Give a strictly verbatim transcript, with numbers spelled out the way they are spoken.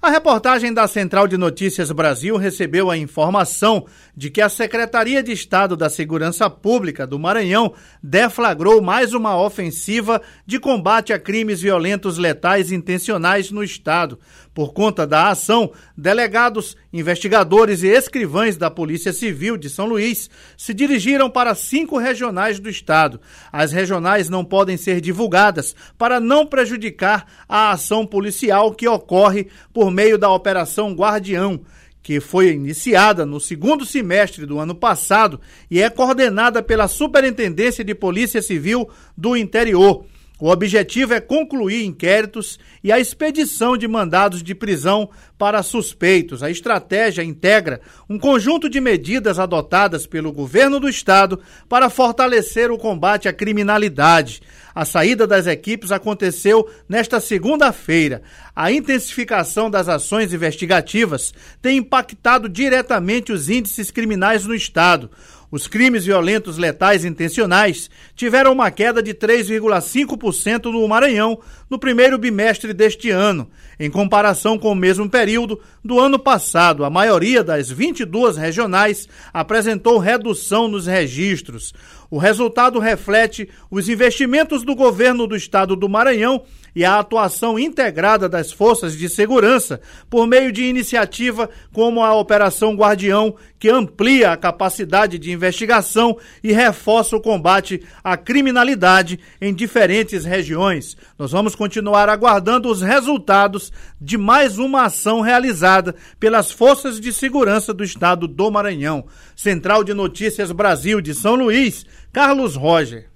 Uma reportagem da Central de Notícias Brasil recebeu a informação de que a Secretaria de Estado da Segurança Pública do Maranhão deflagrou mais uma ofensiva de combate a crimes violentos letais intencionais no estado. Por conta da ação, delegados, investigadores e escrivães da Polícia Civil de São Luís se dirigiram para cinco regionais do estado. As regionais não podem ser divulgadas para não prejudicar a ação policial que ocorre por meio da Operação Guardião, que foi iniciada no segundo semestre do ano passado e é coordenada pela Superintendência de Polícia Civil do Interior. O objetivo é concluir inquéritos e a expedição de mandados de prisão para suspeitos. A estratégia integra um conjunto de medidas adotadas pelo governo do estado para fortalecer o combate à criminalidade. A saída das equipes aconteceu nesta segunda-feira. A intensificação das ações investigativas tem impactado diretamente os índices criminais no estado. Os crimes violentos letais intencionais tiveram uma queda de três vírgula cinco por cento no Maranhão no primeiro bimestre deste ano, em comparação com o mesmo período do ano passado. A maioria das vinte e duas regionais apresentou redução nos registros. O resultado reflete os investimentos do governo do estado do Maranhão e a atuação integrada das forças de segurança por meio de iniciativa como a Operação Guardião, que amplia a capacidade de investigação e reforça o combate à criminalidade em diferentes regiões. Nós vamos continuar aguardando os resultados de mais uma ação realizada pelas forças de segurança do estado do Maranhão. Central de Notícias Brasil de São Luís, Carlos Roger.